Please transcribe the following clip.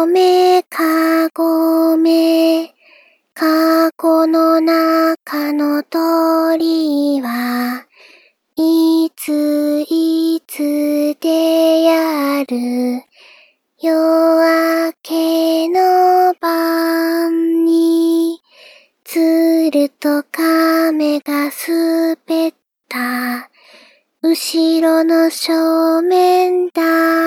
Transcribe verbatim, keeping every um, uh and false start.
めかごめ、かごの中の鳥はいついつでやる。夜明けの晩に鶴と亀が滑った。後ろの正面だ